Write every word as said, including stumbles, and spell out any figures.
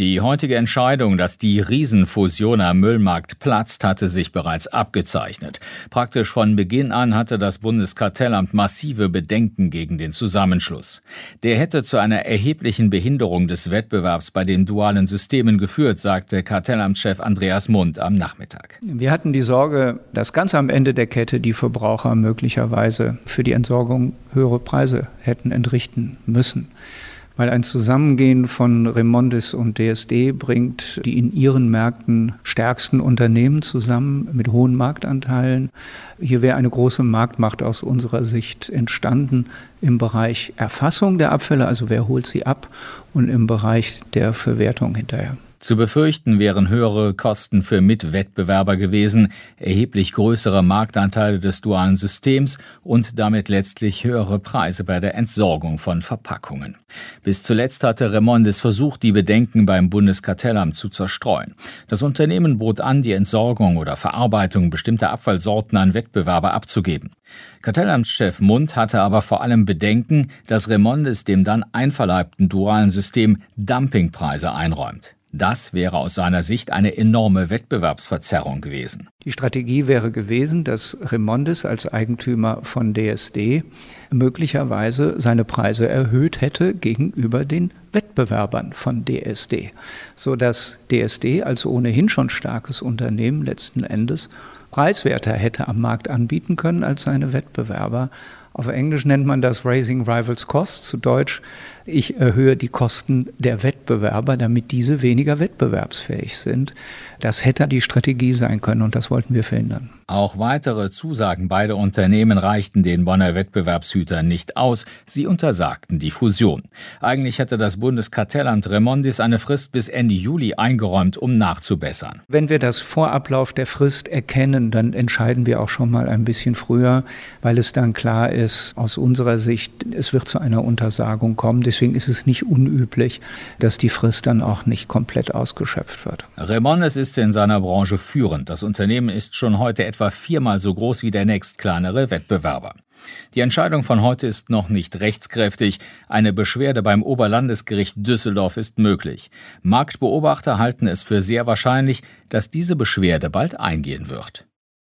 Die heutige Entscheidung, dass die Riesenfusion am Müllmarkt platzt, hatte sich bereits abgezeichnet. Praktisch von Beginn an hatte das Bundeskartellamt massive Bedenken gegen den Zusammenschluss. Der hätte zu einer erheblichen Behinderung des Wettbewerbs bei den dualen Systemen geführt, sagte Kartellamtschef Andreas Mund am Nachmittag. Wir hatten die Sorge, dass ganz am Ende der Kette die Verbraucher möglicherweise für die Entsorgung höhere Preise hätten entrichten müssen. Weil ein Zusammengehen von Remondis und D S D bringt die in ihren Märkten stärksten Unternehmen zusammen mit hohen Marktanteilen. Hier wäre eine große Marktmacht aus unserer Sicht entstanden im Bereich Erfassung der Abfälle, also wer holt sie ab, und im Bereich der Verwertung hinterher. Zu befürchten wären höhere Kosten für Mitwettbewerber gewesen, erheblich größere Marktanteile des dualen Systems und damit letztlich höhere Preise bei der Entsorgung von Verpackungen. Bis zuletzt hatte Remondis versucht, die Bedenken beim Bundeskartellamt zu zerstreuen. Das Unternehmen bot an, die Entsorgung oder Verarbeitung bestimmter Abfallsorten an Wettbewerber abzugeben. Kartellamtschef Mund hatte aber vor allem Bedenken, dass Remondis dem dann einverleibten dualen System Dumpingpreise einräumt. Das wäre aus seiner Sicht eine enorme Wettbewerbsverzerrung gewesen. Die Strategie wäre gewesen, dass Remondis als Eigentümer von D S D möglicherweise seine Preise erhöht hätte gegenüber den Wettbewerbern von D S D, sodass D S D als ohnehin schon starkes Unternehmen letzten Endes preiswerter hätte am Markt anbieten können als seine Wettbewerber. Auf Englisch nennt man das Raising Rivals Costs, zu Deutsch, ich erhöhe die Kosten der Wettbewerber, damit diese weniger wettbewerbsfähig sind. Das hätte die Strategie sein können und das wollten wir verhindern. Auch weitere Zusagen beider Unternehmen reichten den Bonner Wettbewerbshütern nicht aus. Sie untersagten die Fusion. Eigentlich hatte das Bundeskartellamt Remondis eine Frist bis Ende Juli eingeräumt, um nachzubessern. Wenn wir das vor Ablauf der Frist erkennen, dann entscheiden wir auch schon mal ein bisschen früher, weil es dann klar ist, aus unserer Sicht, es wird zu einer Untersagung kommen. Deswegen ist es nicht unüblich, dass die Frist dann auch nicht komplett ausgeschöpft wird. Remondis ist in seiner Branche führend. Das Unternehmen ist schon heute etwa viermal so groß wie der nächstkleinere Wettbewerber. Die Entscheidung von heute ist noch nicht rechtskräftig. Eine Beschwerde beim Oberlandesgericht Düsseldorf ist möglich. Marktbeobachter halten es für sehr wahrscheinlich, dass diese Beschwerde bald eingehen wird.